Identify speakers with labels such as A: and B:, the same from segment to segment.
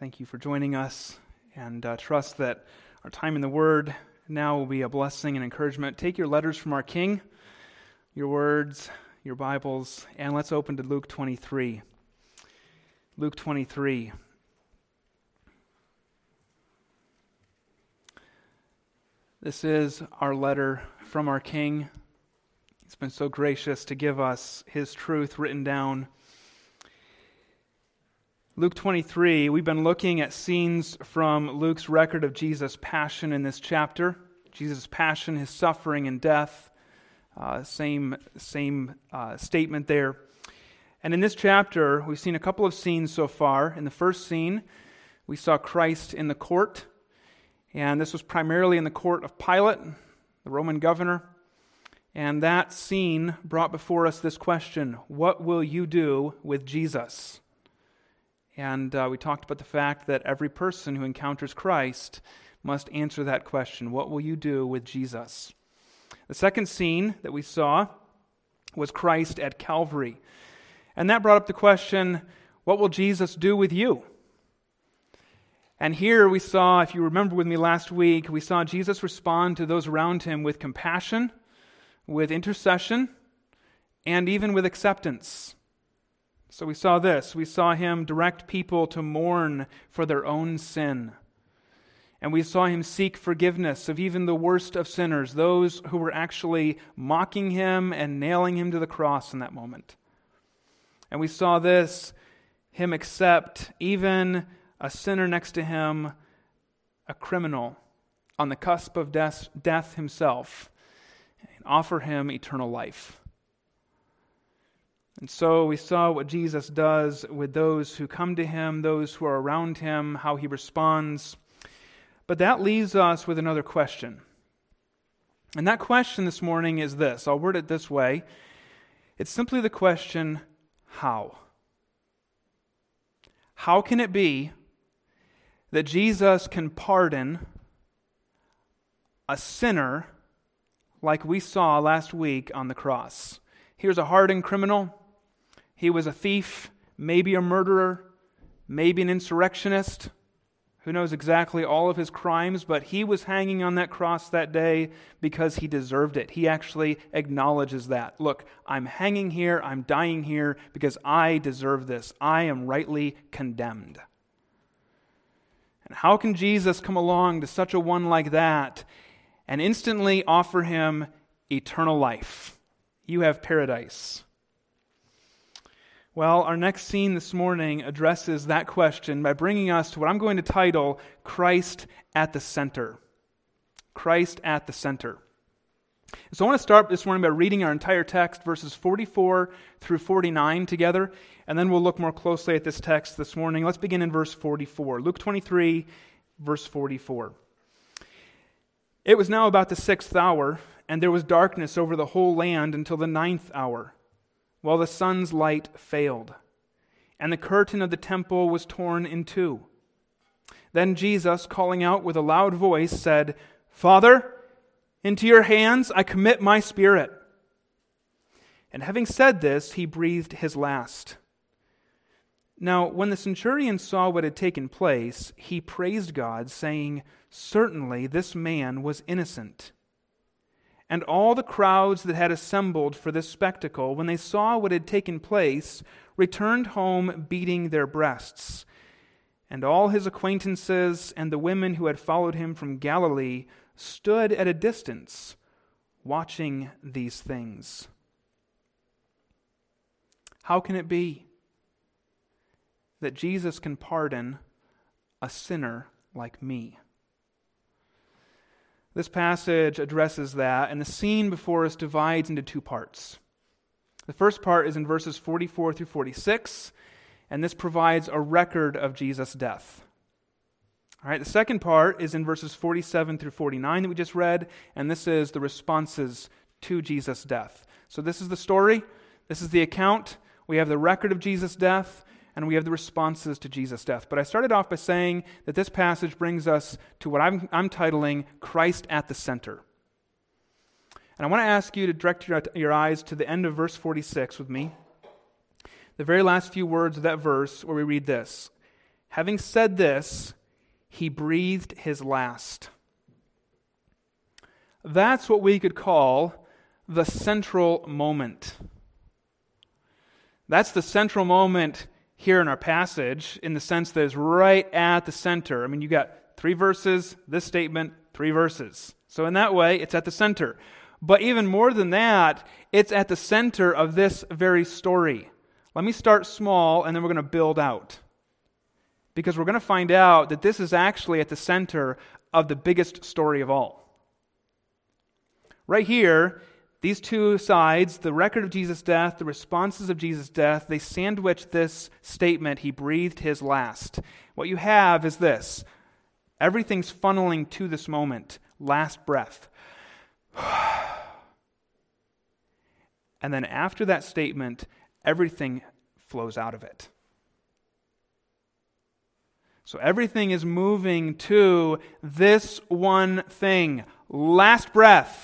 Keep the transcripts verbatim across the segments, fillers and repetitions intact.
A: Thank you for joining us, and uh, trust that our time in the Word now will be a blessing and encouragement. Take your letters from our King, your words, your Bibles, and let's open to Luke twenty-three. Luke twenty-three. This is our letter from our King. He's been so gracious to give us His truth written down. Luke twenty-three, we've been looking at scenes from Luke's record of Jesus' passion in this chapter. Jesus' passion, His suffering and death. Uh, same same uh, statement there. And in this chapter, we've seen a couple of scenes so far. In the first scene, we saw Christ in the court. And this was primarily in the court of Pilate, the Roman governor. And that scene brought before us this question: what will you do with Jesus? And uh, we talked about the fact that every person who encounters Christ must answer that question: what will you do with Jesus? The second scene that we saw was Christ at Calvary. And that brought up the question, what will Jesus do with you? And here we saw, if you remember with me last week, we saw Jesus respond to those around Him with compassion, with intercession, and even with acceptance. So we saw this. We saw Him direct people to mourn for their own sin. And we saw Him seek forgiveness of even the worst of sinners, those who were actually mocking Him and nailing Him to the cross in that moment. And we saw this, Him accept even a sinner next to Him, a criminal on the cusp of death, death himself, and offer him eternal life. And so we saw what Jesus does with those who come to Him, those who are around Him, how He responds. But that leaves us with another question. And that question this morning is this. I'll word it this way. It's simply the question, how? How can it be that Jesus can pardon a sinner like we saw last week on the cross? Here's a hardened criminal. He was a thief, maybe a murderer, maybe an insurrectionist. Who knows exactly all of his crimes, but he was hanging on that cross that day because he deserved it. He actually acknowledges that. Look, I'm hanging here, I'm dying here because I deserve this. I am rightly condemned. And how can Jesus come along to such a one like that and instantly offer him eternal life? You have paradise. Well, our next scene this morning addresses that question by bringing us to what I'm going to title Christ at the Center. Christ at the Center. So I want to start this morning by reading our entire text, verses forty-four through forty-nine together, and then we'll look more closely at this text this morning. Let's begin in verse forty-four. Luke twenty-three, verse forty-four. It was now about the sixth hour, and there was darkness over the whole land until the ninth hour, while the sun's light failed, and the curtain of the temple was torn in two. Then Jesus, calling out with a loud voice, said, "Father, into your hands I commit my spirit." And having said this, he breathed his last. Now, when the centurion saw what had taken place, he praised God, saying, "Certainly this man was innocent." And all the crowds that had assembled for this spectacle, when they saw what had taken place, returned home beating their breasts. And all his acquaintances and the women who had followed him from Galilee stood at a distance, watching these things. How can it be that Jesus can pardon a sinner like me? This passage addresses that, and the scene before us divides into two parts. The first part is in verses forty-four through forty-six, and this provides a record of Jesus' death. All right, the second part is in verses forty-seven through forty-nine that we just read, and this is the responses to Jesus' death. So this is the story, this is the account. We have the record of Jesus' death, and we have the responses to Jesus' death. But I started off by saying that this passage brings us to what I'm, I'm titling Christ at the Center. And I want to ask you to direct your, your eyes to the end of verse forty-six with me. The very last few words of that verse where we read this: Having said this, he breathed his last. That's what we could call the central moment. That's the central moment here in our passage, in the sense that it's right at the center. I mean, you got three verses, this statement, three verses. So in that way, it's at the center. But even more than that, it's at the center of this very story. Let me start small, and then we're going to build out. Because we're going to find out that this is actually at the center of the biggest story of all. Right here, these two sides, the record of Jesus' death, the responses of Jesus' death, they sandwich this statement, he breathed his last. What you have is this. Everything's funneling to this moment, last breath. And then after that statement, everything flows out of it. So everything is moving to this one thing, last breath.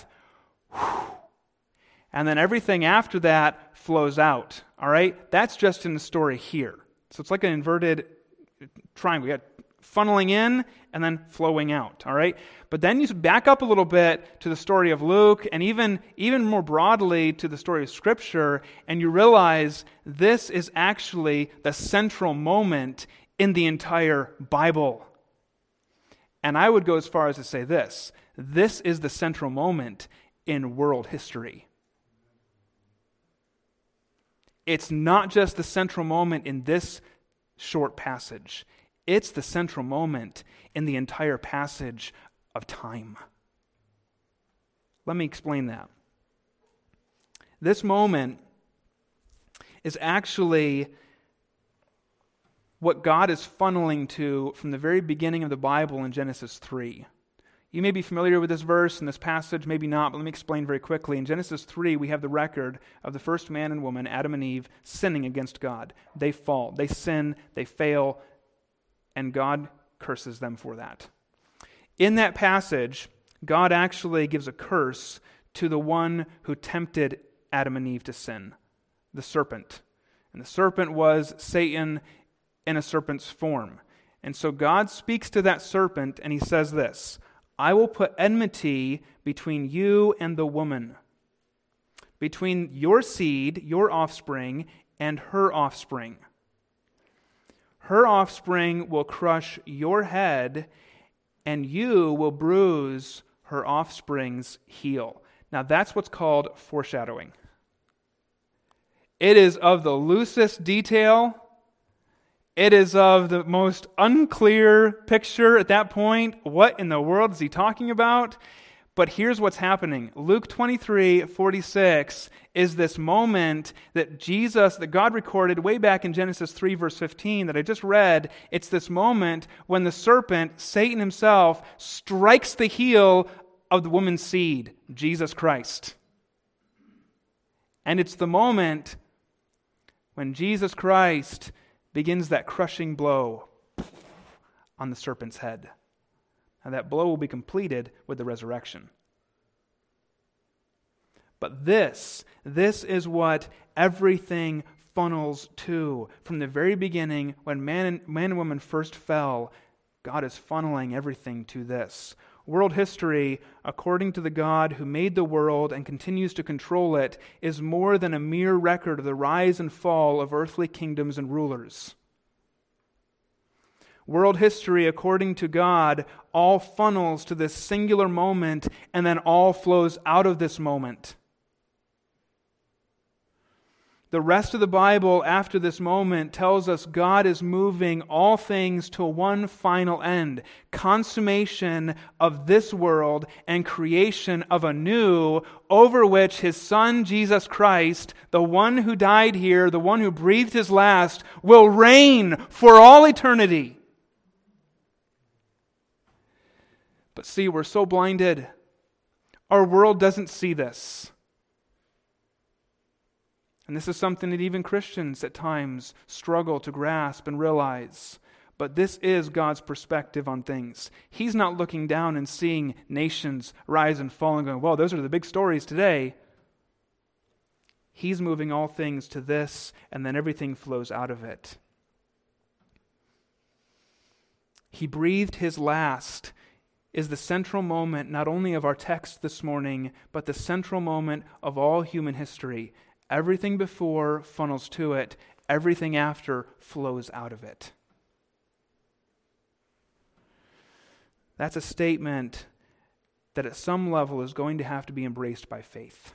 A: And then everything after that flows out. All right? That's just in the story here. So it's like an inverted triangle. You got funneling in and then flowing out. All right? But then you back up a little bit to the story of Luke, and even, even more broadly to the story of Scripture, and you realize this is actually the central moment in the entire Bible. And I would go as far as to say this. This is the central moment in world history. It's not just the central moment in this short passage. It's the central moment in the entire passage of time. Let me explain that. This moment is actually what God is funneling to from the very beginning of the Bible in Genesis three. You may be familiar with this verse and this passage, maybe not, but let me explain very quickly. In Genesis three, we have the record of the first man and woman, Adam and Eve, sinning against God. They fall, they sin, they fail, and God curses them for that. In that passage, God actually gives a curse to the one who tempted Adam and Eve to sin, the serpent. And the serpent was Satan in a serpent's form. And so God speaks to that serpent and he says this, I will put enmity between you and the woman, between your seed, your offspring, and her offspring. Her offspring will crush your head, and you will bruise her offspring's heel. Now that's what's called foreshadowing. It is of the loosest detail. It is of the most unclear picture at that point. What in the world is he talking about? But here's what's happening. Luke twenty-three forty-six is this moment that Jesus, that God recorded way back in Genesis three verse fifteen that I just read. It's this moment when the serpent, Satan himself, strikes the heel of the woman's seed, Jesus Christ. And it's the moment when Jesus Christ begins that crushing blow on the serpent's head. And that blow will be completed with the resurrection. But this, this is what everything funnels to. From the very beginning, when man and, man and woman first fell, God is funneling everything to this. World history, according to the God who made the world and continues to control it, is more than a mere record of the rise and fall of earthly kingdoms and rulers. World history, according to God, all funnels to this singular moment, and then all flows out of this moment. The rest of the Bible after this moment tells us God is moving all things to one final end, consummation of this world and creation of a new, over which His Son, Jesus Christ, the one who died here, the one who breathed His last, will reign for all eternity. But see, we're so blinded. Our world doesn't see this. And this is something that even Christians at times struggle to grasp and realize. But this is God's perspective on things. He's not looking down and seeing nations rise and fall and going, well, those are the big stories today. He's moving all things to this, and then everything flows out of it. He breathed his last is the central moment not only of our text this morning, but the central moment of all human history. Everything before funnels to it. Everything after flows out of it. That's a statement that at some level is going to have to be embraced by faith.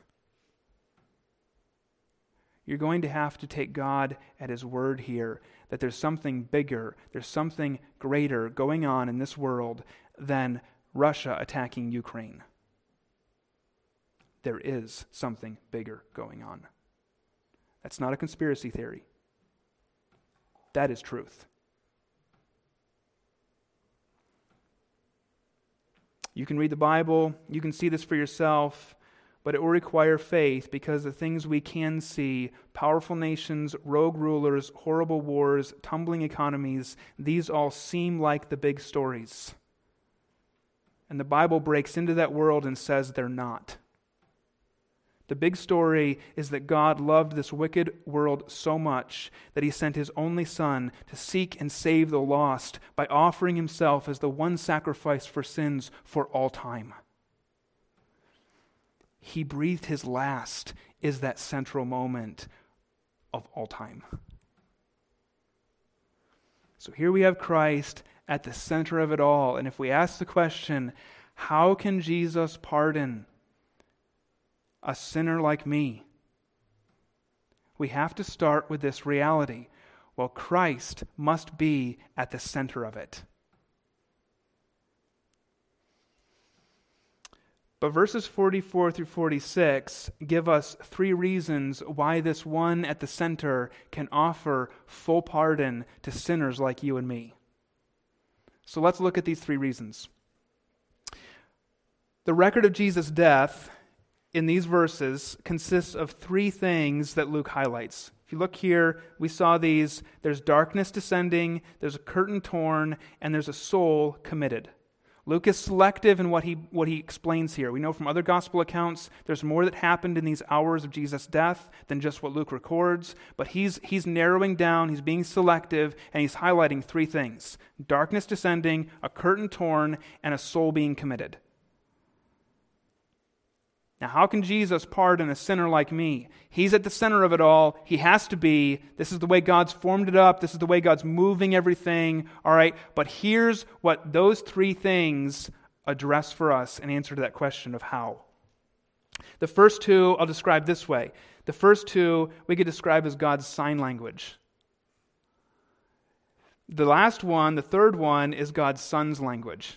A: You're going to have to take God at His word here, that there's something bigger, there's something greater going on in this world than Russia attacking Ukraine. There is something bigger going on. That's not a conspiracy theory. That is truth. You can read the Bible, you can see this for yourself, but it will require faith because the things we can see, powerful nations, rogue rulers, horrible wars, tumbling economies, these all seem like the big stories. And the Bible breaks into that world and says they're not. The big story is that God loved this wicked world so much that He sent His only Son to seek and save the lost by offering Himself as the one sacrifice for sins for all time. He breathed His last is that central moment of all time. So here we have Christ at the center of it all. And if we ask the question, how can Jesus pardon a sinner like me? We have to start with this reality. Well, Christ must be at the center of it. But verses forty-four through forty-six give us three reasons why this one at the center can offer full pardon to sinners like you and me. So let's look at these three reasons. The record of Jesus' death in these verses consists of three things that Luke highlights. If you look here, we saw these. There's darkness descending, there's a curtain torn, and there's a soul committed. Luke is selective in what he what he explains here. We know from other gospel accounts there's more that happened in these hours of Jesus' death than just what Luke records, but he's he's narrowing down, he's being selective, and he's highlighting three things: darkness descending, a curtain torn, and a soul being committed. Now, how can Jesus pardon a sinner like me? He's at the center of it all. He has to be. This is the way God's formed it up. This is the way God's moving everything. All right, but here's what those three things address for us in answer to that question of how. The first two I'll describe this way. The first two we could describe as God's sign language. The last one, the third one, is God's Son's language.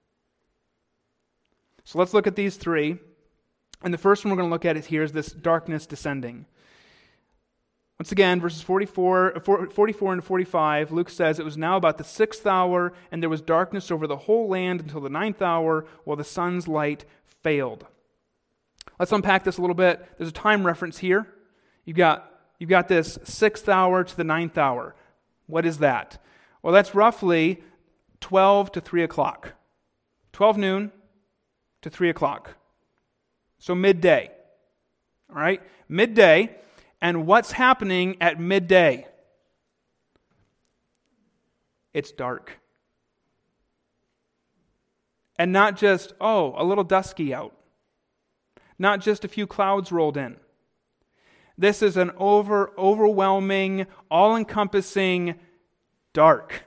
A: So let's look at these three. And the first one we're going to look at is here is this darkness descending. Once again, verses forty-four, forty-four and forty-five, Luke says, "It was now about the sixth hour, and there was darkness over the whole land until the ninth hour, while the sun's light failed." Let's unpack this a little bit. There's a time reference here. You've got, you've got this sixth hour to the ninth hour. What is that? Well, that's roughly twelve to three o'clock. twelve noon to three o'clock. So midday, all right? Midday, and what's happening at midday? It's dark. And not just, oh, a little dusky out. Not just a few clouds rolled in. This is an over, overwhelming, all-encompassing dark.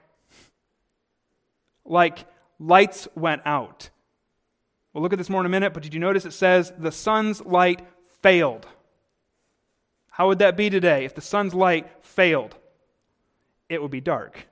A: Like lights went out. We'll look at this more in a minute, but did you notice it says the sun's light failed? How would that be today if the sun's light failed? It would be dark.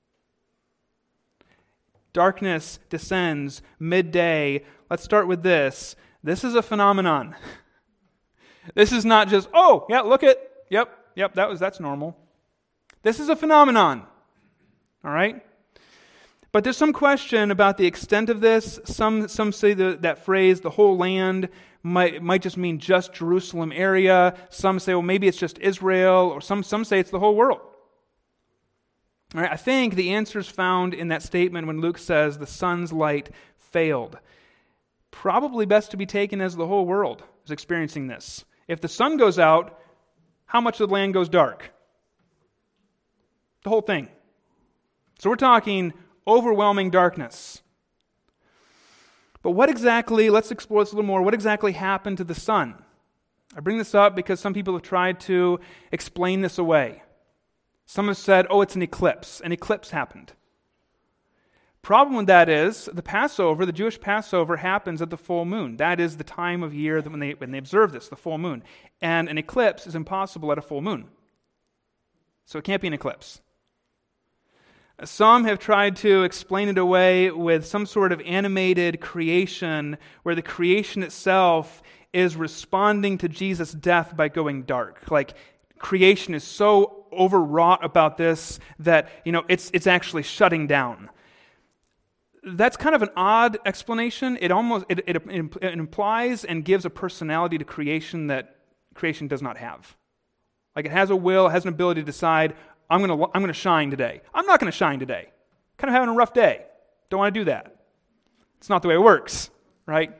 A: Darkness descends midday. Let's start with this. This is a phenomenon. This is not just, oh, yeah, look at, yep, yep, that was that's normal. This is a phenomenon. All right? But there's some question about the extent of this. Some some say the, that phrase, the whole land, might might just mean just Jerusalem area. Some say, well, maybe it's just Israel, or some, some say it's the whole world. All right, I think the answer is found in that statement when Luke says the sun's light failed. Probably best to be taken as the whole world is experiencing this. If the sun goes out, how much of the land goes dark? The whole thing. So we're talking overwhelming darkness. But what exactly, let's explore this a little more, what exactly happened to the sun? I bring this up because some people have tried to explain this away. Some have said, oh, it's an eclipse. An eclipse happened. Problem with that is, the Passover, the Jewish Passover, happens at the full moon. That is the time of year that when they, when they observe this, the full moon. And an eclipse is impossible at a full moon. So it can't be an eclipse. Some have tried to explain it away with some sort of animated creation where the creation itself is responding to Jesus' death by going dark. Like, creation is so overwrought about this that, you know, it's it's actually shutting down. That's kind of an odd explanation. It almost it, it, it implies and gives a personality to creation that creation does not have. Like, it has a will, it has an ability to decide, I'm going to I'm going to shine today. I'm not going to shine today. Kind of having a rough day. Don't want to do that. It's not the way it works, right?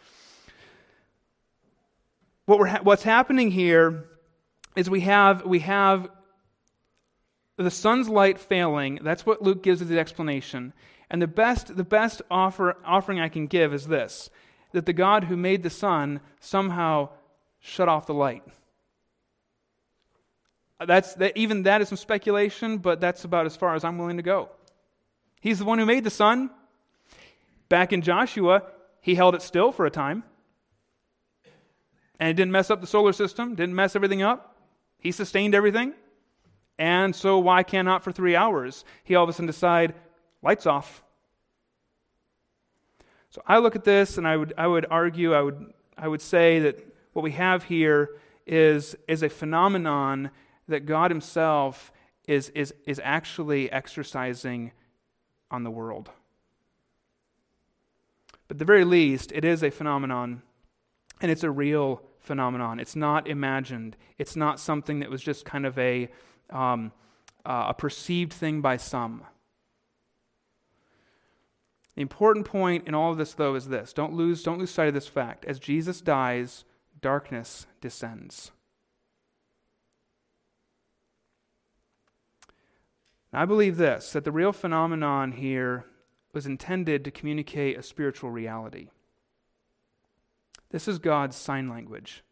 A: What we're ha- what's happening here is we have we have the sun's light failing. That's what Luke gives as the explanation. And the best the best offer offering I can give is this: that the God who made the sun somehow shut off the light. That's that, even that is some speculation, but that's about as far as I'm willing to go. He's the one who made the sun. Back in Joshua, he held it still for a time. And it didn't mess up the solar system, didn't mess everything up. He sustained everything. And so why cannot for three hours he all of a sudden decide, lights off. So I look at this and I would I would argue, I would I would say that what we have here is, is a phenomenon that God himself is, is, is actually exercising on the world. But at the very least, it is a phenomenon, and it's a real phenomenon. It's not imagined. It's not something that was just kind of a, um, uh, a perceived thing by some. The important point in all of this, though, is this. Don't lose, don't lose sight of this fact. As Jesus dies, darkness descends. Now, I believe this, that the real phenomenon here was intended to communicate a spiritual reality. This is God's sign language.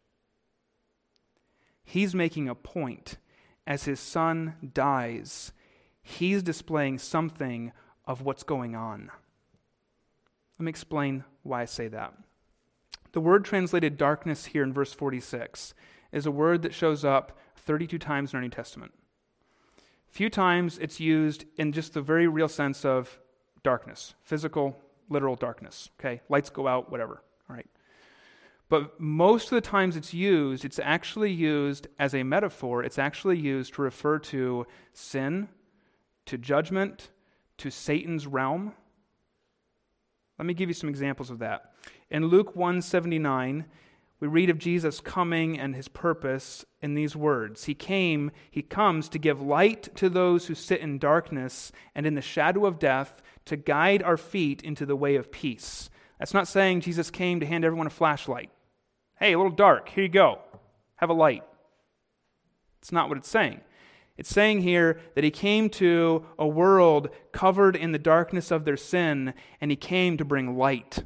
A: He's making a point. As his son dies, he's displaying something of what's going on. Let me explain why I say that. The word translated darkness here in verse forty-six is a word that shows up thirty-two times in our New Testament. Few times it's used in just the very real sense of darkness, physical, literal darkness. Okay, lights go out, whatever. All right. But most of the times it's used, it's actually used as a metaphor. It's actually used to refer to sin, to judgment, to Satan's realm. Let me give you some examples of that. In Luke one seventy-nine, we read of Jesus coming and his purpose in these words. He came, he comes to give light to those who sit in darkness and in the shadow of death, to guide our feet into the way of peace. That's not saying Jesus came to hand everyone a flashlight. Hey, a little dark, here you go. Have a light. It's not what it's saying. It's saying here that he came to a world covered in the darkness of their sin, and he came to bring light.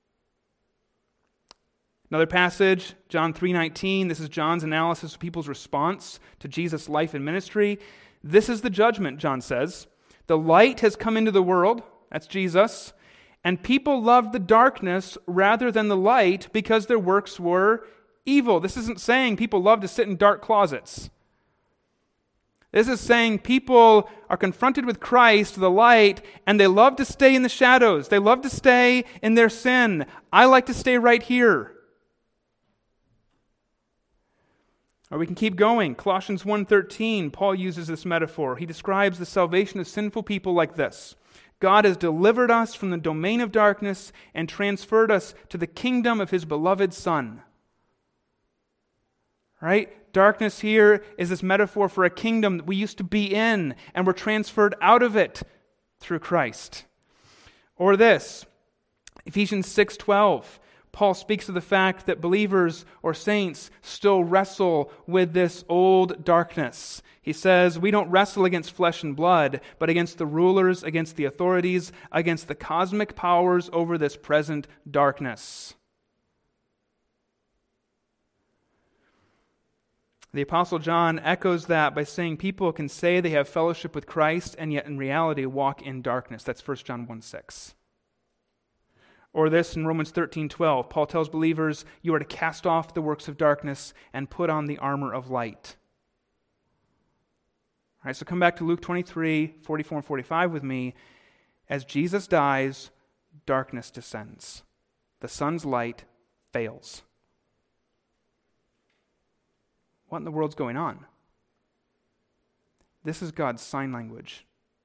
A: Another passage, John three nineteen, this is John's analysis of people's response to Jesus' life and ministry. This is the judgment, John says. The light has come into the world, that's Jesus, and people loved the darkness rather than the light because their works were evil. This isn't saying people love to sit in dark closets. This is saying people are confronted with Christ, the light, and they love to stay in the shadows. They love to stay in their sin. I like to stay right here. Or we can keep going. Colossians one thirteen, Paul uses this metaphor. He describes the salvation of sinful people like this. God has delivered us from the domain of darkness and transferred us to the kingdom of his beloved Son. Right? Darkness here is this metaphor for a kingdom that we used to be in, and we're transferred out of it through Christ. Or this, Ephesians six twelve. Paul speaks of the fact that believers or saints still wrestle with this old darkness. He says, we don't wrestle against flesh and blood, but against the rulers, against the authorities, against the cosmic powers over this present darkness. The Apostle John echoes that by saying people can say they have fellowship with Christ and yet in reality walk in darkness. That's First John one six. Or this in Romans thirteen twelve. Paul tells believers, you are to cast off the works of darkness and put on the armor of light. All right, so come back to Luke twenty-three, forty-four and forty-five with me. As Jesus dies, darkness descends. The sun's light fails. What in the world's going on? This is God's sign language.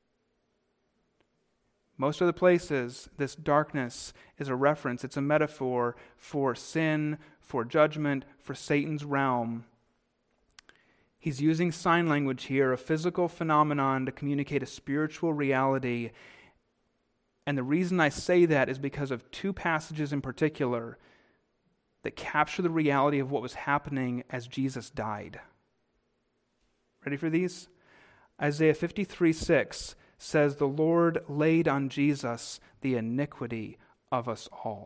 A: Most other places, this darkness is a reference, it's a metaphor for sin, for judgment, for Satan's realm. He's using sign language here, a physical phenomenon, to communicate a spiritual reality. And the reason I say that is because of two passages in particular that capture the reality of what was happening as Jesus died. Ready for these? Isaiah fifty-three six says, the Lord laid on Jesus the iniquity of us all.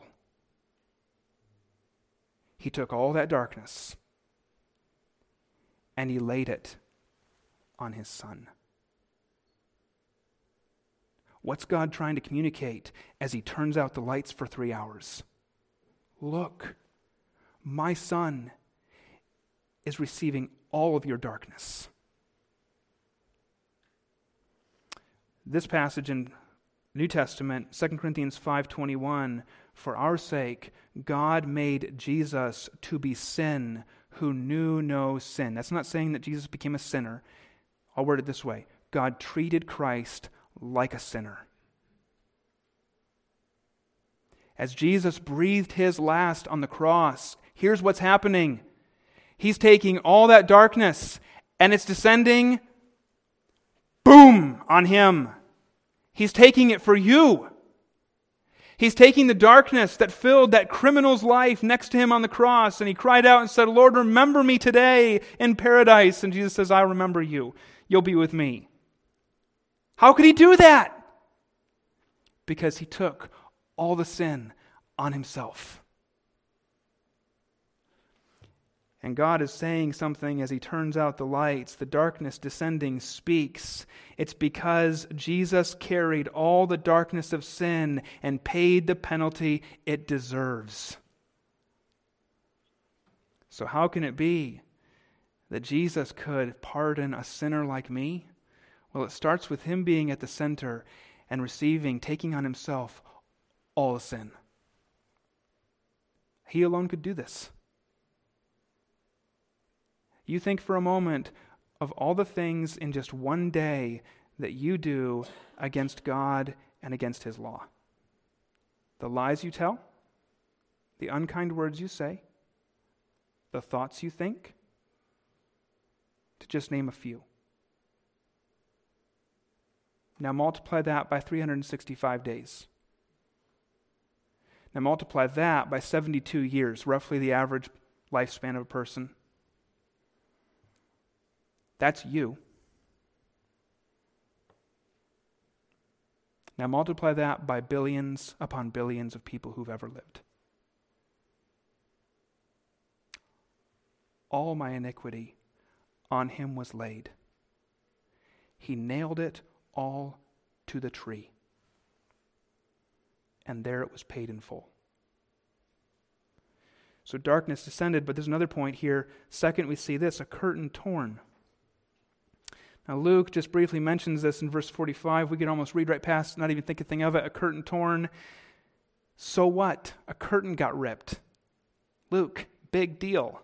A: He took all that darkness and he laid it on his Son. What's God trying to communicate as he turns out the lights for three hours? Look, my Son is receiving all of your darkness. This passage in New Testament, Second Corinthians five twenty-one, for our sake, God made Jesus to be sin who knew no sin. That's not saying that Jesus became a sinner. I'll word it this way. God treated Christ like a sinner. As Jesus breathed his last on the cross, here's what's happening. He's taking all that darkness and it's descending, boom, on him. He's taking it for you. He's taking the darkness that filled that criminal's life next to him on the cross, and he cried out and said, Lord, remember me today in paradise. And Jesus says, I remember you. You'll be with me. How could he do that? Because he took all the sin on himself. And God is saying something as he turns out the lights. The darkness descending speaks. It's because Jesus carried all the darkness of sin and paid the penalty it deserves. So how can it be that Jesus could pardon a sinner like me? Well, it starts with him being at the center and receiving, taking on himself all the sin. He alone could do this. You think for a moment of all the things in just one day that you do against God and against his law. The lies you tell, the unkind words you say, the thoughts you think, to just name a few. Now multiply that by three hundred sixty-five days. Now multiply that by seventy-two years, roughly the average lifespan of a person. That's you. Now multiply that by billions upon billions of people who've ever lived. All my iniquity on him was laid. He nailed it all to the tree. And there it was paid in full. So darkness descended, but there's another point here. Second, we see this, a curtain torn. Now Luke just briefly mentions this in verse forty-five. We could almost read right past, not even think a thing of it. A curtain torn. So what? A curtain got ripped. Luke, big deal.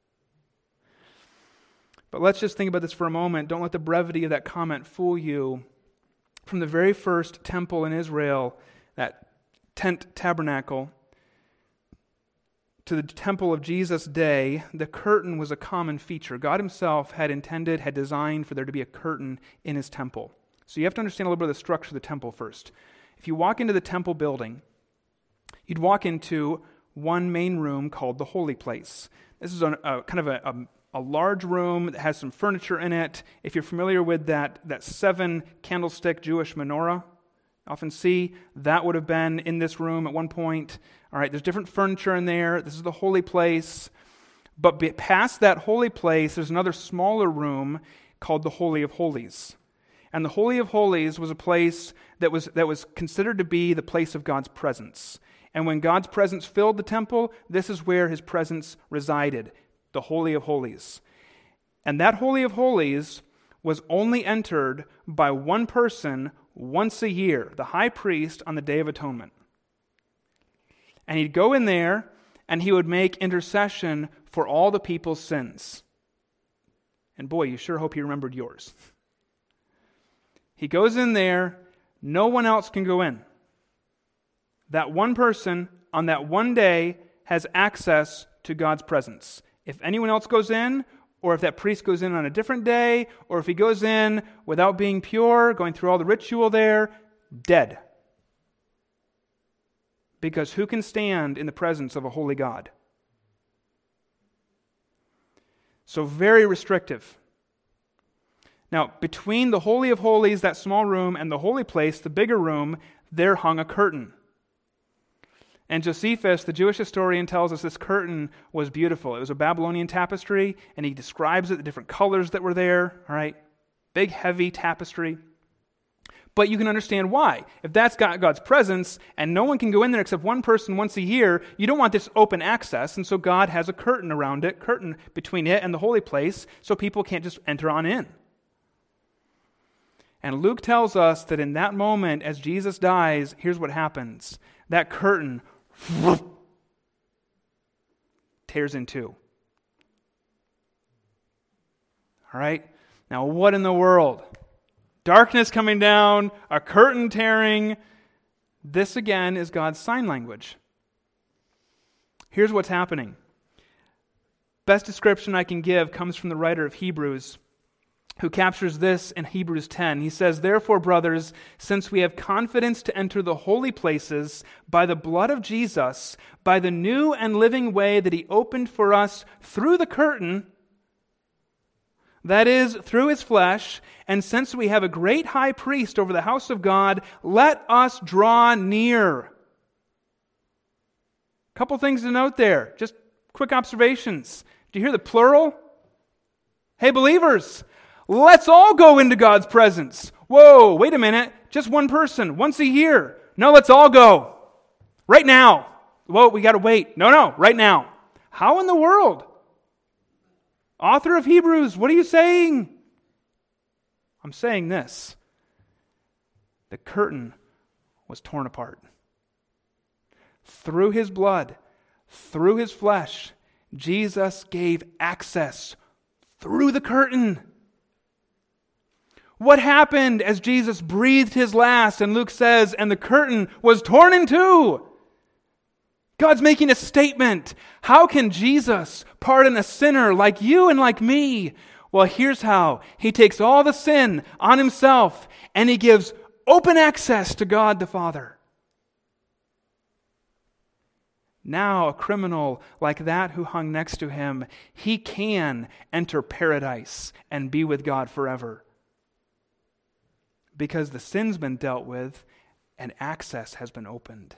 A: But let's just think about this for a moment. Don't let the brevity of that comment fool you. From the very first temple in Israel, that tent tabernacle, to the temple of Jesus' day, the curtain was a common feature. God himself had intended, had designed for there to be a curtain in his temple. So you have to understand a little bit of the structure of the temple first. If you walk into the temple building, you'd walk into one main room called the Holy Place. This is a, a kind of a, a, a large room that has some furniture in it. If you're familiar with that, that seven candlestick Jewish menorah, often see, that would have been in this room at one point. All right, there's different furniture in there. This is the Holy Place. But past that Holy Place, there's another smaller room called the Holy of Holies. And the Holy of Holies was a place that was that was considered to be the place of God's presence. And when God's presence filled the temple, this is where his presence resided, the Holy of Holies. And that Holy of Holies was only entered by one person once a year, the high priest on the Day of Atonement. And he'd go in there and he would make intercession for all the people's sins. And boy, you sure hope he remembered yours. He goes in there, no one else can go in. That one person on that one day has access to God's presence. If anyone else goes in, or if that priest goes in on a different day, or if he goes in without being pure, going through all the ritual there, dead. Because who can stand in the presence of a holy God? So very restrictive. Now, between the Holy of Holies, that small room, and the holy place, the bigger room, there hung a curtain. And Josephus, the Jewish historian, tells us this curtain was beautiful. It was a Babylonian tapestry, and he describes it, the different colors that were there, all right? Big, heavy tapestry. But you can understand why. If that's got God's presence, and no one can go in there except one person once a year, you don't want this open access, and so God has a curtain around it, curtain between it and the holy place, so people can't just enter on in. And Luke tells us that in that moment, as Jesus dies, here's what happens. That curtain tears in two. All right? Now, what in the world? Darkness coming down, a curtain tearing. This, again, is God's sign language. Here's what's happening. Best description I can give comes from the writer of Hebrews, who captures this in Hebrews ten. He says, "Therefore, brothers, since we have confidence to enter the holy places by the blood of Jesus, by the new and living way that he opened for us through the curtain, that is, through his flesh, and since we have a great high priest over the house of God, let us draw near." A couple things to note there. Just quick observations. Do you hear the plural? Hey, believers, let's all go into God's presence. Whoa, wait a minute. Just one person, once a year. No, let's all go. Right now. Whoa, we got to wait. No, no, right now. How in the world? Author of Hebrews, what are you saying? I'm saying this. The curtain was torn apart. Through his blood, through his flesh, Jesus gave access through the curtain. What happened as Jesus breathed his last? And Luke says, and the curtain was torn in two. God's making a statement. How can Jesus pardon a sinner like you and like me? Well, here's how. He takes all the sin on himself and he gives open access to God the Father. Now, a criminal like that who hung next to him, he can enter paradise and be with God forever. Because the sin's been dealt with and access has been opened.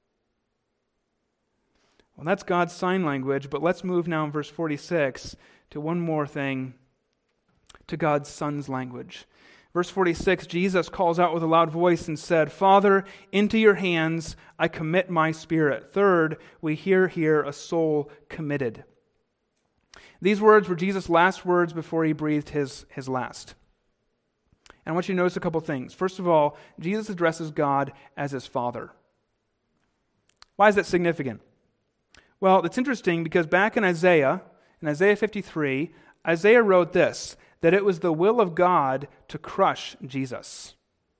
A: Well, that's God's sign language, but let's move now in verse forty-six to one more thing, to God's Son's language. Verse forty-six, Jesus calls out with a loud voice and said, "Father, into your hands I commit my spirit." Third, we hear here a soul committed. These words were Jesus' last words before he breathed his, his last. And I want you to notice a couple things. First of all, Jesus addresses God as his Father. Why is that significant? Well, it's interesting because back in Isaiah, in Isaiah fifty-three, Isaiah wrote this, that it was the will of God to crush Jesus.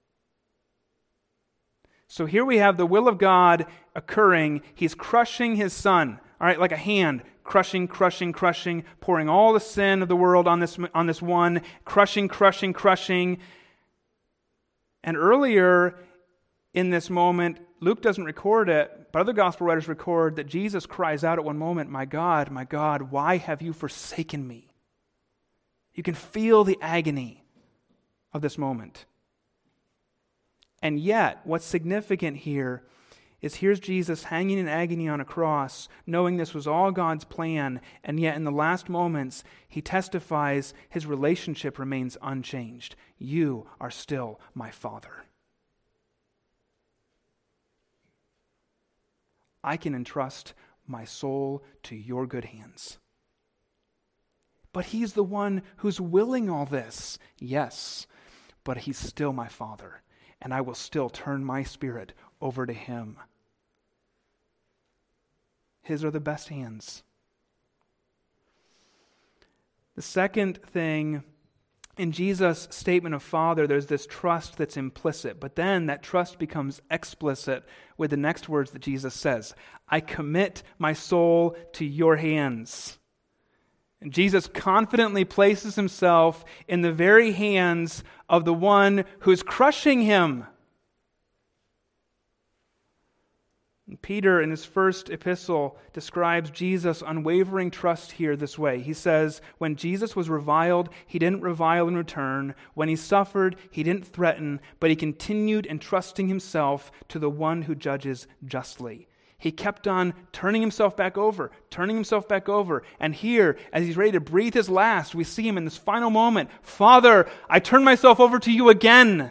A: So here we have the will of God occurring. He's crushing his Son, all right, like a hand, crushing, crushing, crushing, pouring all the sin of the world on this, on this one, crushing, crushing, crushing. And earlier in this moment, Luke doesn't record it, but other gospel writers record that Jesus cries out at one moment, "My God, my God, why have you forsaken me?" You can feel the agony of this moment. And yet, what's significant here is here's Jesus hanging in agony on a cross, knowing this was all God's plan, and yet in the last moments, he testifies his relationship remains unchanged. You are still my Father. I can entrust my soul to your good hands. But he's the one who's willing all this. Yes, but he's still my Father, and I will still turn my spirit over to him. His are the best hands. The second thing, in Jesus' statement of Father, there's this trust that's implicit, but then that trust becomes explicit with the next words that Jesus says, "I commit my soul to your hands." And Jesus confidently places himself in the very hands of the one who's crushing him. And Peter, in his first epistle, describes Jesus' unwavering trust here this way. He says, when Jesus was reviled, he didn't revile in return. When he suffered, he didn't threaten, but he continued entrusting himself to the one who judges justly. He kept on turning himself back over, turning himself back over. And here, as he's ready to breathe his last, we see him in this final moment. "Father, I turn myself over to you again."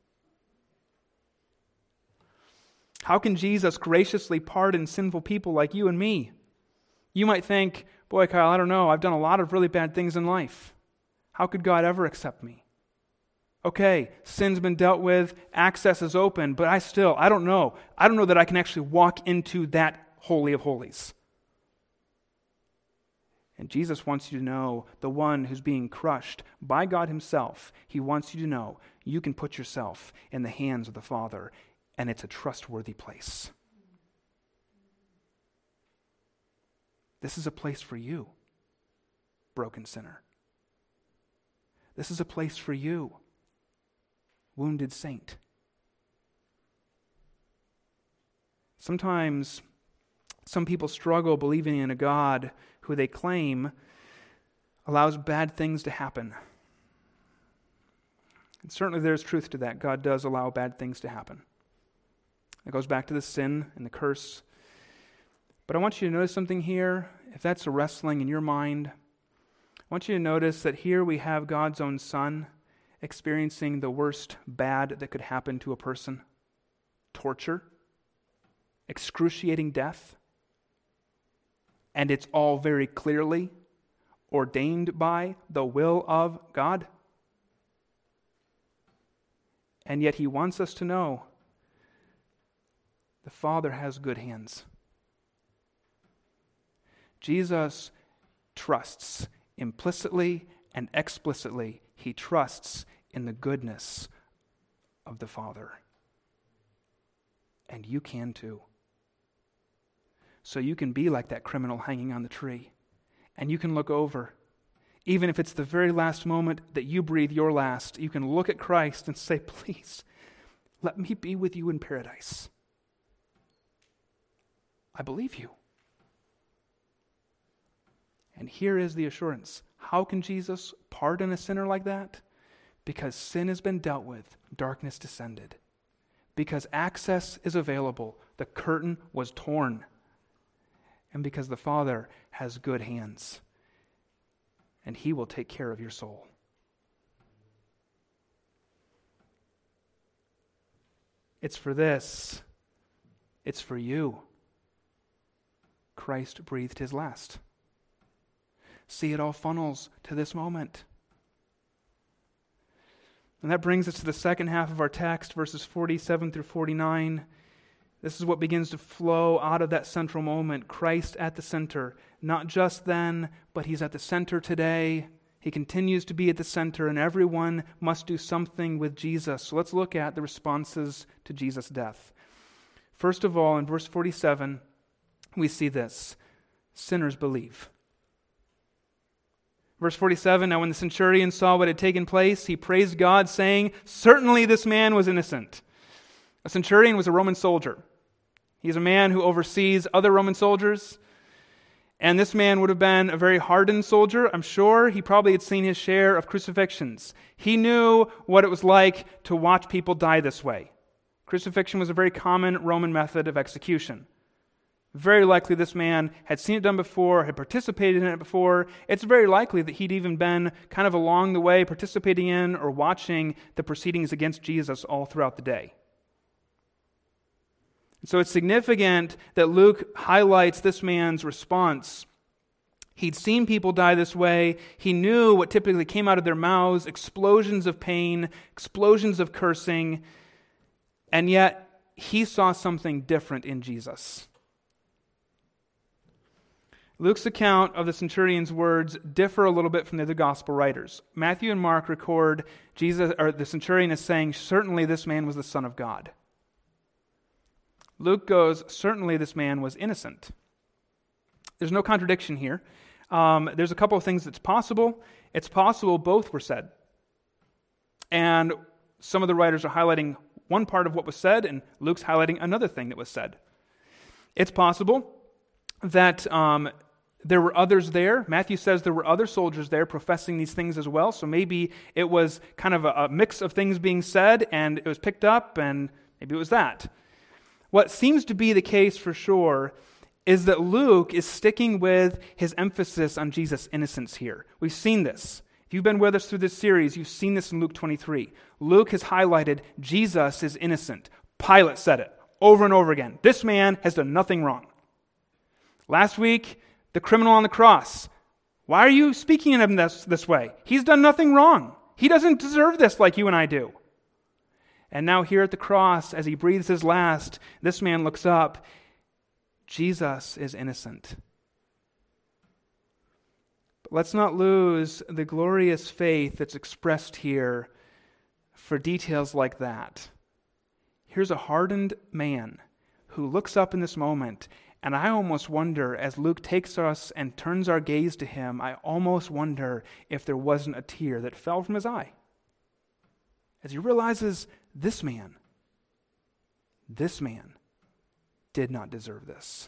A: How can Jesus graciously pardon sinful people like you and me? You might think, boy, Kyle, I don't know. I've done a lot of really bad things in life. How could God ever accept me? Okay, sin's been dealt with, access is open, but I still, I don't know. I don't know that I can actually walk into that holy of holies. And Jesus wants you to know the one who's being crushed by God himself. He wants you to know you can put yourself in the hands of the Father, and it's a trustworthy place. This is a place for you, broken sinner. This is a place for you, wounded saint. Sometimes some people struggle believing in a God who they claim allows bad things to happen. And certainly there's truth to that. God does allow bad things to happen. It goes back to the sin and the curse. But I want you to notice something here. If that's a wrestling in your mind, I want you to notice that here we have God's own Son experiencing the worst bad that could happen to a person. Torture. Excruciating death. And it's all very clearly ordained by the will of God. And yet he wants us to know the Father has good hands. Jesus trusts implicitly and explicitly. He trusts in the goodness of the Father. And you can too. So you can be like that criminal hanging on the tree. And you can look over. Even if it's the very last moment that you breathe your last, you can look at Christ and say, please, let me be with you in paradise. I believe you. And here is the assurance. How can Jesus pardon a sinner like that? Because sin has been dealt with, darkness descended. Because access is available, the curtain was torn. And because the Father has good hands, and he will take care of your soul. It's for this. It's for you. Christ breathed his last. See, it all funnels to this moment. And that brings us to the second half of our text, verses forty-seven through forty-nine. This is what begins to flow out of that central moment. Christ at the center. Not just then, but he's at the center today. He continues to be at the center, and everyone must do something with Jesus. So let's look at the responses to Jesus' death. First of all, in verse forty-seven, we see this. Sinners believe. Verse forty-seven, now when the centurion saw what had taken place, he praised God, saying, certainly this man was innocent. A centurion was a Roman soldier. He's a man who oversees other Roman soldiers. And this man would have been a very hardened soldier. I'm sure he probably had seen his share of crucifixions. He knew what it was like to watch people die this way. Crucifixion was a very common Roman method of execution. Very likely this man had seen it done before, had participated in it before. It's very likely that he'd even been kind of along the way participating in or watching the proceedings against Jesus all throughout the day. So it's significant that Luke highlights this man's response. He'd seen people die this way. He knew what typically came out of their mouths, explosions of pain, explosions of cursing, and yet he saw something different in Jesus. Luke's account of the centurion's words differ a little bit from the other gospel writers. Matthew and Mark record Jesus, or the centurion is saying, certainly this man was the Son of God. Luke goes, certainly this man was innocent. There's no contradiction here. Um, there's a couple of things that's possible. It's possible both were said. And some of the writers are highlighting one part of what was said, and Luke's highlighting another thing that was said. It's possible that um, there were others there. Matthew says there were other soldiers there professing these things as well, so maybe it was kind of a, a mix of things being said, and it was picked up, and maybe it was that. What seems to be the case for sure is that Luke is sticking with his emphasis on Jesus' innocence here. We've seen this. If you've been with us through this series, you've seen this in Luke twenty-three. Luke has highlighted Jesus is innocent. Pilate said it over and over again. This man has done nothing wrong. Last week, the criminal on the cross. Why are you speaking of him this, this way? He's done nothing wrong. He doesn't deserve this like you and I do. And now here at the cross, as he breathes his last, this man looks up. Jesus is innocent. But let's not lose the glorious faith that's expressed here for details like that. Here's a hardened man who looks up in this moment, and I almost wonder, as Luke takes us and turns our gaze to him, I almost wonder if there wasn't a tear that fell from his eye. As he realizes, this man, this man did not deserve this.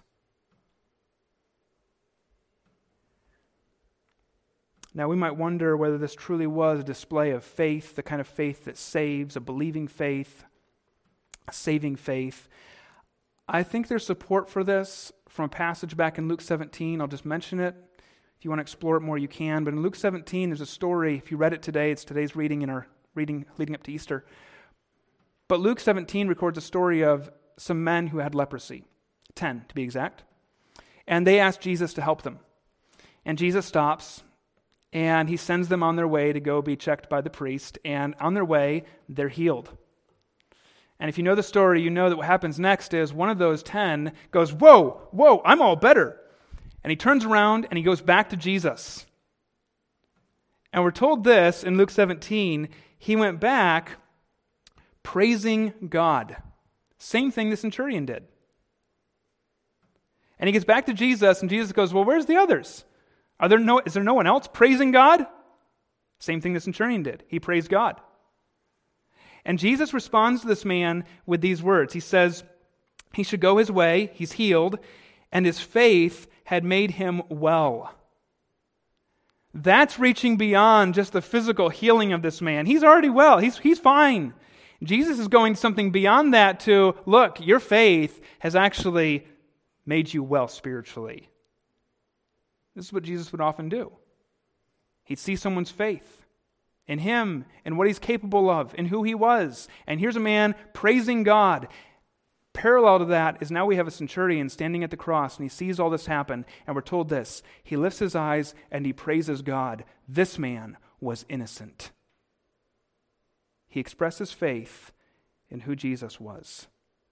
A: Now, we might wonder whether this truly was a display of faith, the kind of faith that saves, a believing faith, a saving faith. I think there's support for this from a passage back in Luke seventeen. I'll just mention it. If you want to explore it more, you can. But in Luke seventeen, there's a story. If you read it today, it's today's reading in our reading leading up to Easter. But Luke seventeen records a story of some men who had leprosy, ten to be exact. And they asked Jesus to help them. And Jesus stops, and he sends them on their way to go be checked by the priest. And on their way, they're healed. And if you know the story, you know that what happens next is one of those ten goes, whoa, whoa, I'm all better. And he turns around and he goes back to Jesus. And we're told this in Luke seventeen, he went back praising God. Same thing the centurion did. And he gets back to Jesus, and Jesus goes, well, where's the others? Are there no, is there no one else praising God? Same thing the centurion did. He praised God. And Jesus responds to this man with these words. He says he should go his way, he's healed, and his faith had made him well. That's reaching beyond just the physical healing of this man. He's already well. He's, he's fine. Jesus is going something beyond that to, look, your faith has actually made you well spiritually. This is what Jesus would often do. He'd see someone's faith in him, in what he's capable of, in who he was. And here's a man praising God. Parallel to that is now we have a centurion standing at the cross, and he sees all this happen, and we're told this. He lifts his eyes and he praises God. This man was innocent. He expresses faith in who Jesus was.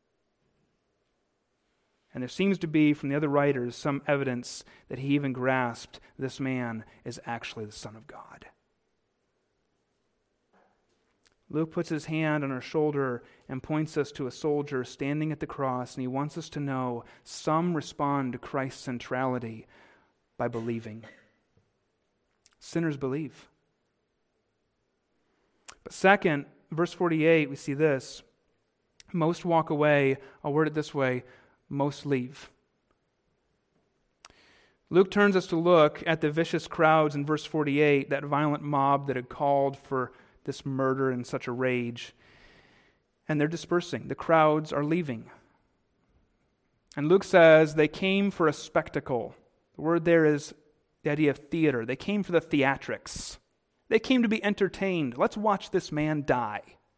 A: And there seems to be, from the other writers, some evidence that he even grasped this man is actually the Son of God. Luke puts his hand on our shoulder and points us to a soldier standing at the cross, and he wants us to know some respond to Christ's centrality by believing. Sinners believe. But second, verse forty-eight, we see this. Most walk away, I'll word it this way, most leave. Luke turns us to look at the vicious crowds in verse forty-eight, that violent mob that had called for this murder in such a rage. And they're dispersing. The crowds are leaving. And Luke says they came for a spectacle. The word there is the idea of theater. They came for the theatrics. They came to be entertained. Let's watch this man die.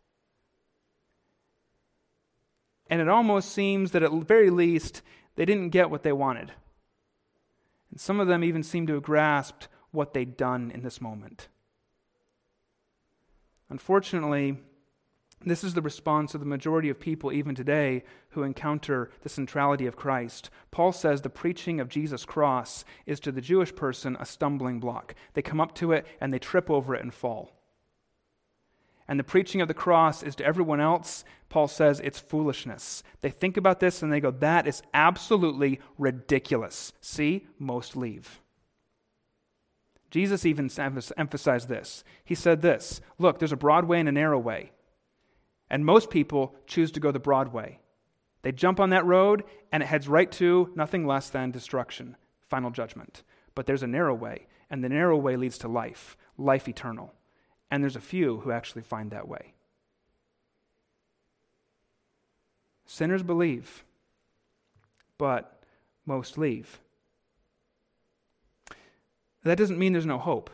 A: And it almost seems that at the very least, they didn't get what they wanted. And some of them even seem to have grasped what they'd done in this moment. Unfortunately, this is the response of the majority of people even today who encounter the centrality of Christ. Paul says the preaching of Jesus' cross is to the Jewish person a stumbling block. They come up to it and they trip over it and fall. And the preaching of the cross is to everyone else, Paul says, it's foolishness. They think about this and they go, that is absolutely ridiculous. See, most leave. Jesus even emphasized this. He said this, look, there's a broad way and a narrow way. And most people choose to go the broad way. They jump on that road and it heads right to nothing less than destruction, final judgment. But there's a narrow way, and the narrow way leads to life, life eternal. And there's a few who actually find that way. Sinners believe, but most leave. That doesn't mean there's no hope.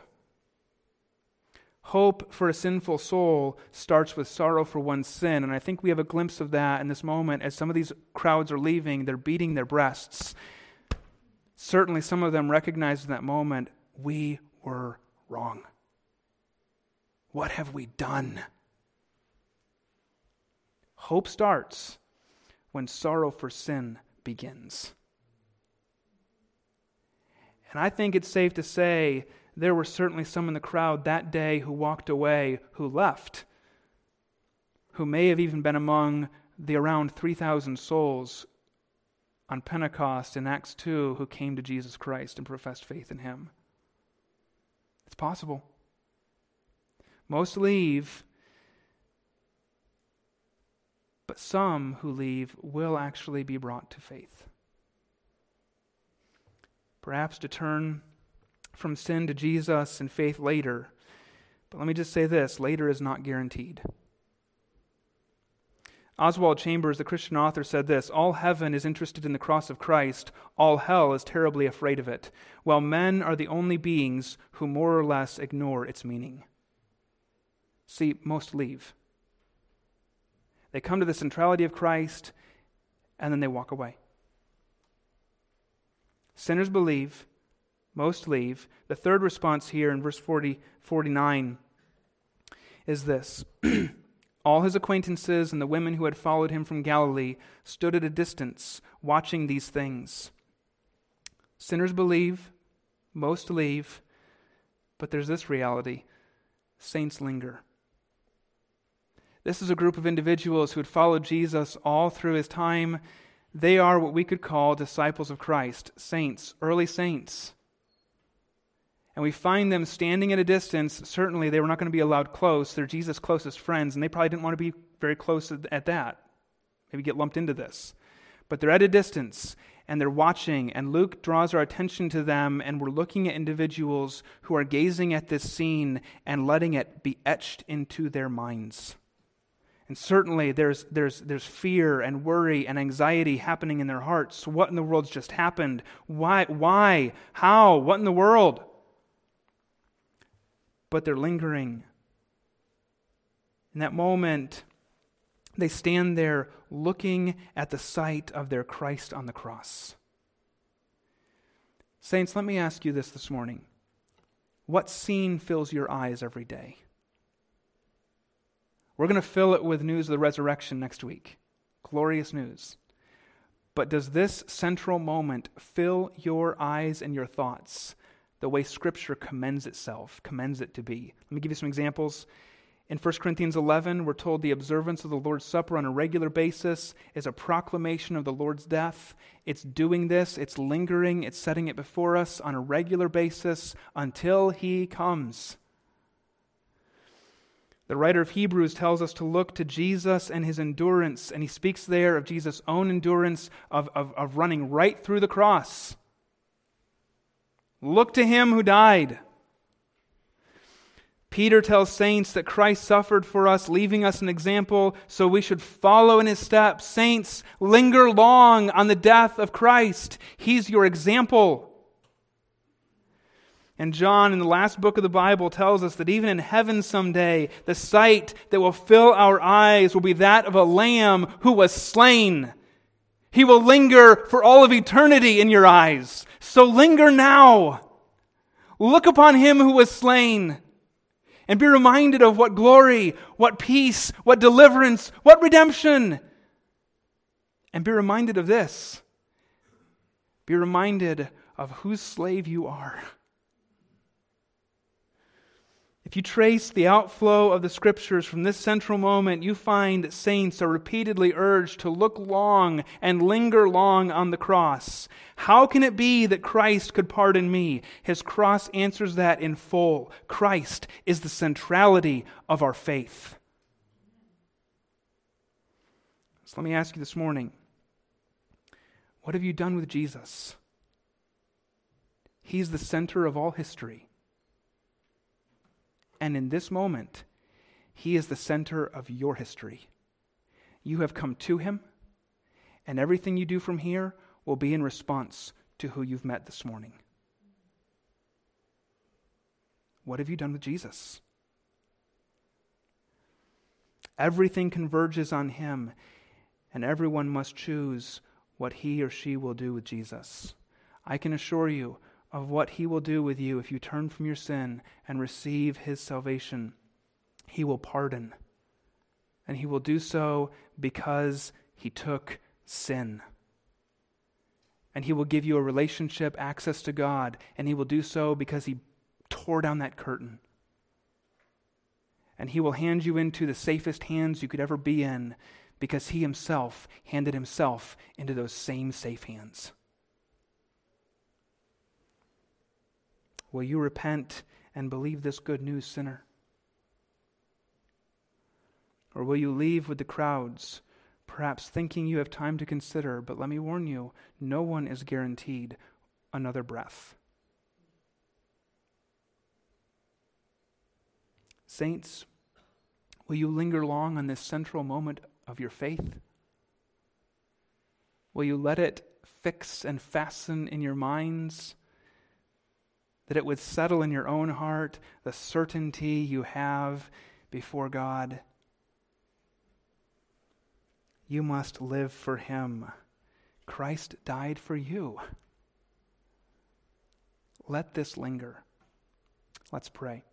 A: Hope for a sinful soul starts with sorrow for one's sin, and I think we have a glimpse of that in this moment as some of these crowds are leaving, they're beating their breasts. Certainly some of them recognize in that moment, we were wrong. What have we done? Hope starts when sorrow for sin begins. And I think it's safe to say there were certainly some in the crowd that day who walked away, who left, who may have even been among the around three thousand souls on Pentecost in Acts two who came to Jesus Christ and professed faith in him. It's possible. Most leave, but some who leave will actually be brought to faith. Perhaps to turn from sin to Jesus and faith later. But let me just say this, later is not guaranteed. Oswald Chambers, the Christian author, said this, all heaven is interested in the cross of Christ, all hell is terribly afraid of it, while men are the only beings who more or less ignore its meaning. See, most leave. They come to the centrality of Christ, and then they walk away. Sinners believe, most leave. The third response here in verse forty, forty-nine is this. All his acquaintances and the women who had followed him from Galilee stood at a distance, watching these things. Sinners believe, most leave, but there's this reality. Saints linger. This is a group of individuals who had followed Jesus all through his time. They are what we could call disciples of Christ, saints, early saints. And we find them standing at a distance. Certainly they were not going to be allowed close. They're Jesus' closest friends, and they probably didn't want to be very close at that. Maybe get lumped into this. But they're at a distance, and they're watching, and Luke draws our attention to them, and we're looking at individuals who are gazing at this scene and letting it be etched into their minds. And certainly there's there's there's fear and worry and anxiety happening in their hearts. What in the world's just happened? Why? Why? How? What in the world? But they're lingering. In that moment, they stand there looking at the sight of their Christ on the cross. Saints, let me ask you this this morning. What scene fills your eyes every day? We're going to fill it with news of the resurrection next week. Glorious news. But does this central moment fill your eyes and your thoughts the way Scripture commends itself, commends it to be? Let me give you some examples. In First Corinthians eleven, we're told the observance of the Lord's Supper on a regular basis is a proclamation of the Lord's death. It's doing this, it's lingering, it's setting it before us on a regular basis until he comes. The writer of Hebrews tells us to look to Jesus and his endurance, and he speaks there of Jesus' own endurance of, of, of running right through the cross. Look to him who died. Peter tells saints that Christ suffered for us, leaving us an example, so we should follow in his steps. Saints, linger long on the death of Christ. He's your example. And John, in the last book of the Bible, tells us that even in heaven someday, the sight that will fill our eyes will be that of a lamb who was slain. He will linger for all of eternity in your eyes. So linger now. Look upon him who was slain. And be reminded of what glory, what peace, what deliverance, what redemption. And be reminded of this. Be reminded of whose slave you are. If you trace the outflow of the Scriptures from this central moment, you find that saints are repeatedly urged to look long and linger long on the cross. How can it be that Christ could pardon me? His cross answers that in full. Christ is the centrality of our faith. So let me ask you this morning, what have you done with Jesus? He's the center of all history. And in this moment, he is the center of your history. You have come to him, and everything you do from here will be in response to who you've met this morning. What have you done with Jesus? Everything converges on him, and everyone must choose what he or she will do with Jesus. I can assure you of what he will do with you if you turn from your sin and receive his salvation. He will pardon. And he will do so because he took sin. And he will give you a relationship, access to God. And he will do so because he tore down that curtain. And he will hand you into the safest hands you could ever be in because he himself handed himself into those same safe hands. Will you repent and believe this good news, sinner? Or will you leave with the crowds, perhaps thinking you have time to consider, but let me warn you, no one is guaranteed another breath. Saints, will you linger long on this central moment of your faith? Will you let it fix and fasten in your minds, that it would settle in your own heart the certainty you have before God? You must live for him. Christ died for you. Let this linger. Let's pray.